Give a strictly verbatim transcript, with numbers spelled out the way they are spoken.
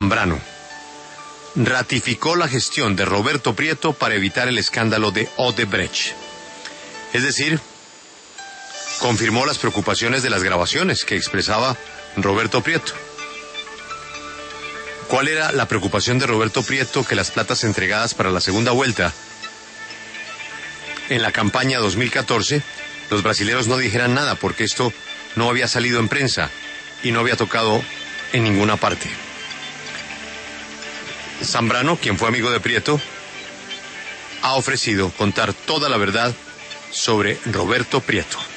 Zambrano ratificó la gestión de Roberto Prieto para evitar el escándalo de Odebrecht. Es decir, confirmó las preocupaciones de las grabaciones que expresaba Roberto Prieto. ¿Cuál era la preocupación de Roberto Prieto? Que las platas entregadas para la segunda vuelta en la campaña dos mil catorce, los brasileños no dijeran nada, porque esto no había salido en prensa y no había tocado en ninguna parte. Zambrano, quien fue amigo de Prieto, ha ofrecido contar toda la verdad sobre Roberto Prieto.